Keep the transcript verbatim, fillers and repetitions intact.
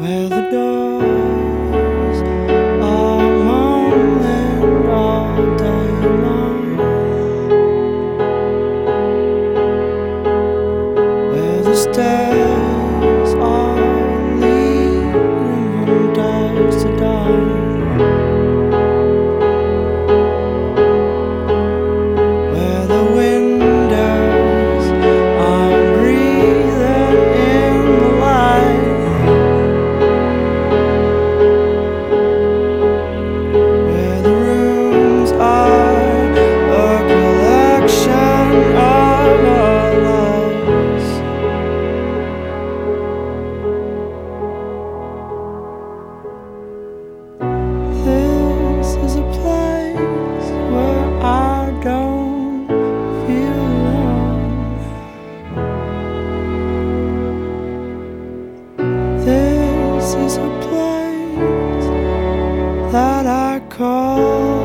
where the doors are mumbling all day long, where the stairs are leading from dusk to dawn, where the windows are breathing in the light, where the rooms are a collection of our lives. This is a place where I don't feel alone. This is a place that I call